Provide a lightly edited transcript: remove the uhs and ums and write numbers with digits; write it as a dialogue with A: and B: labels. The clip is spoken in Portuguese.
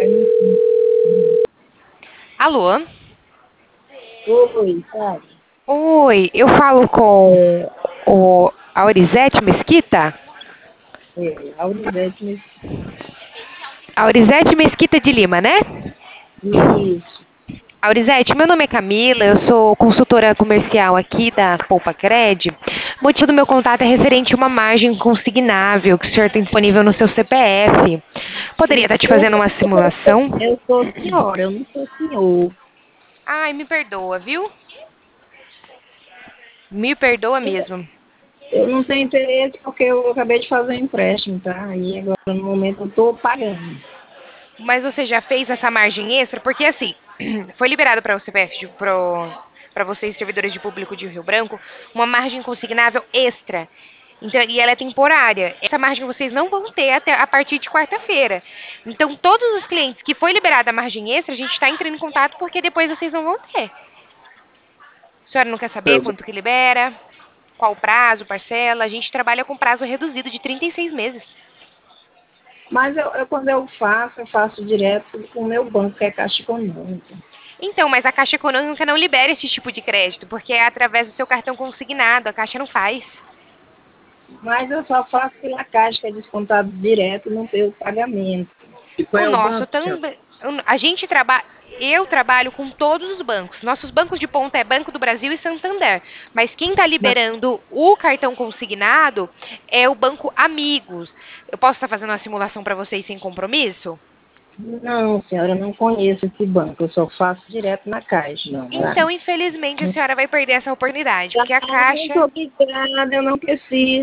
A: Alô?
B: Oi, sabe?
A: Oi, eu falo com a Aurizete Mesquita?
B: Aurizete me
A: Aurizete Mesquita de Lima, né?
B: Isso.
A: Aurizete, meu nome é Camila, eu sou consultora comercial aqui da Poupa Cred. O motivo do meu contato é referente a uma margem consignável que o senhor tem disponível no seu CPF. Poderia estar te fazendo uma simulação?
B: Eu sou senhora, eu não sou senhor.
A: Ai, me perdoa, viu? Me perdoa mesmo.
B: Eu não tenho interesse porque eu acabei de fazer um empréstimo, tá? E agora no momento eu estou pagando.
A: Mas você já fez essa margem extra? Porque assim, foi liberado para o CPF, para vocês, servidores de público de Rio Branco, uma margem consignável extra. Então, e ela é temporária. Essa margem vocês não vão ter até a partir de quarta-feira. Então, todos os clientes que foi liberada a margem extra, a gente está entrando em contato porque depois vocês não vão ter. A senhora não quer saber quanto que libera? Qual o prazo, parcela? A gente trabalha com prazo reduzido de 36 meses.
B: Mas quando eu faço direto com o meu banco, que é Caixa Econômica.
A: Então, mas a Caixa Econômica não libera esse tipo de crédito, porque é através do seu cartão consignado, a Caixa não faz.
B: Mas eu só faço pela Caixa, que é descontado direto no meu pagamento. E qual
A: O
B: é o
A: nosso
B: banco, senhor?
A: também. A gente trabalha. Eu trabalho com todos os bancos. Nossos bancos de ponta é Banco do Brasil e Santander. Mas quem está
B: Mas,
A: liberando o cartão consignado é o Banco Amigos. Eu posso estar fazendo uma simulação para vocês sem compromisso?
B: não, senhora, eu não conheço esse banco. Eu só faço direto na Caixa. Não, tá?
A: Então, infelizmente, a senhora vai perder essa oportunidade, porque a
B: Ah, muito
A: Caixa.
B: obrigada, eu não preciso.